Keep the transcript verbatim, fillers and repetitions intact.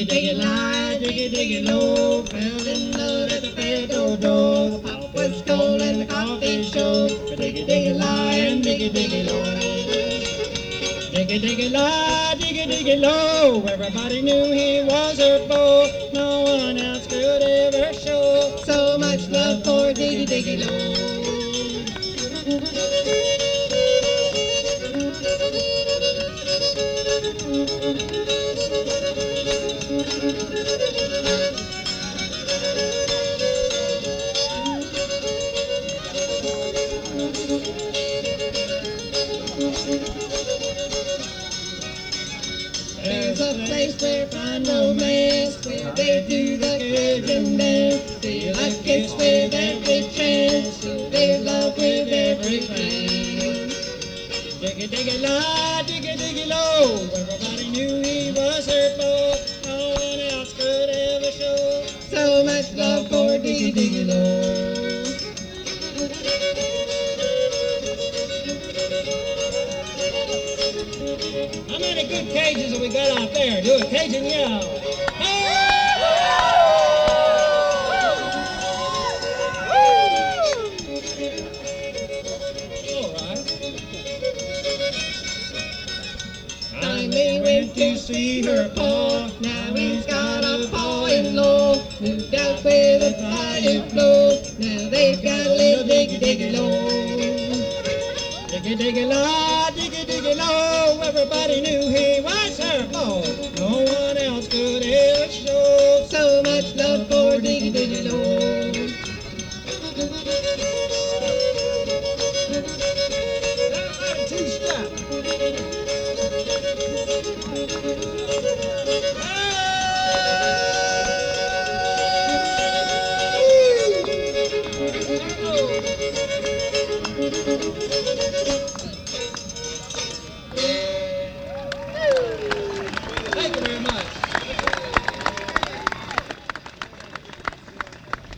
Diggy, diggy, lie, diggy, diggy, low. Fell in love at the fair door. The pop was cold and the coffee show. Diggy, diggy, lie, and diggy, diggy, low. Diggy, diggy, lie, diggy, diggy, low. Everybody knew he was her beau. No one else could ever show so much love for Diggy, diggy, low. There's a place where fine romance, where they do the Cajun dance. Feel a kiss with every chance, so they love with every glance. Diggy, diggy, lie, diggy, diggy, low. Everybody knew he was her beau. No one else could ever show so much love for Diggy, diggy, low. How many good Cajuns have we got out there? Do a Cajun yell. All right. Finally went to see her pa. Now he's got a pa-in-law. Moved out with a fire flow. Now they've got a little diggy, diggy, low. Diggy, diggy, low, diggy, diggy, low. Everybody knew he was her beau. No one else could ever